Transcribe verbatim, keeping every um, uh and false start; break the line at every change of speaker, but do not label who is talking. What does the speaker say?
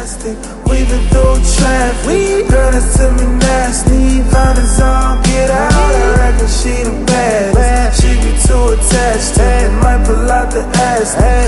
plastic, weaving through traffic. Girl, that's to me nasty. Find us all, get out. I reckon she the baddest. She be too attached to it, might pull out the ass.